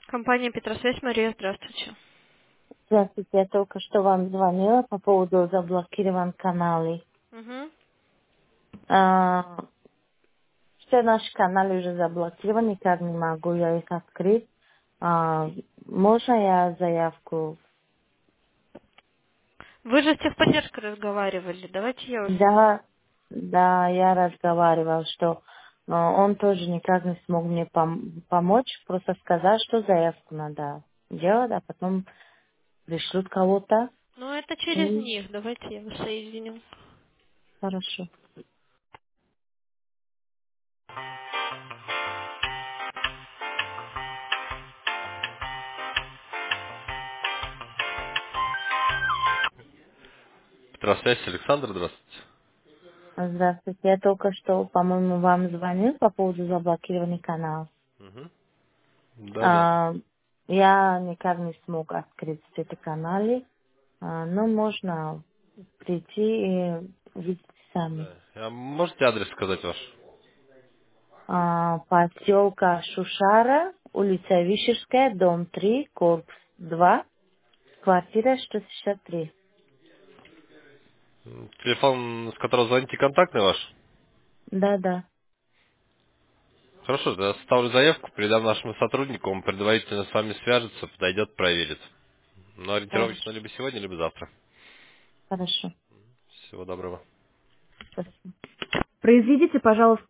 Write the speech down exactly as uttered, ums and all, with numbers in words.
Компания Петросвязь, Мария, здравствуйте. Здравствуйте, я только что вам звонила по поводу заблокирован каналы. Угу. А, все наши каналы уже заблокированы, никак не могу я их открыть. А, можно я заявку? Вы же с техподдержкой разговаривали. Давайте я вас... Да, да, я разговаривал, что а, он тоже никак не смог мне пом- помочь, просто сказать, что заявку надо делать, а потом пришлют кого-то. Ну, это через И них. Давайте я вас соединю. хорошо. Петросвязь, Александр, здравствуйте. Здравствуйте, я только что, по-моему, вам звонил по поводу заблокированных каналов. Мгм. Да, да. А, я никак не смог открыть эти каналы, а, но можно прийти и увидеть сами. Да. А можете адрес сказать ваш? А, поселка Шушара, улица Вишерская, дом три, корпус два, квартира сто шестьдесят три. М, Телефон, с которого звоните, контактный ваш? Да, да, Хорошо, я составлю заявку, передам нашему сотруднику, он предварительно с вами свяжется, подойдет, проверит. Но ориентировочно хорошо, либо сегодня, либо завтра. хорошо. Всего доброго. Спасибо. Произведите, пожалуйста,